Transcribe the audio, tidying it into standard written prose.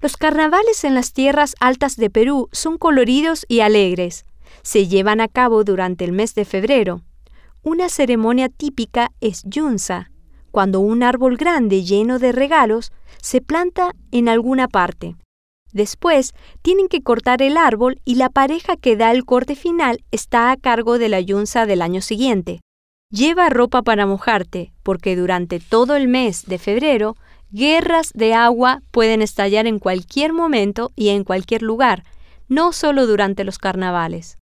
Los carnavales en las tierras altas de Perú son coloridos y alegres. Se llevan a cabo durante el mes de febrero. Una ceremonia típica es yunza, cuando un árbol grande lleno de regalos se planta en alguna parte. Después, tienen que cortar el árbol y la pareja que da el corte final está a cargo de la yunza del año siguiente. Lleva ropa para mojarte, porque durante todo el mes de febrero, guerras de agua pueden estallar en cualquier momento y en cualquier lugar, no solo durante los carnavales.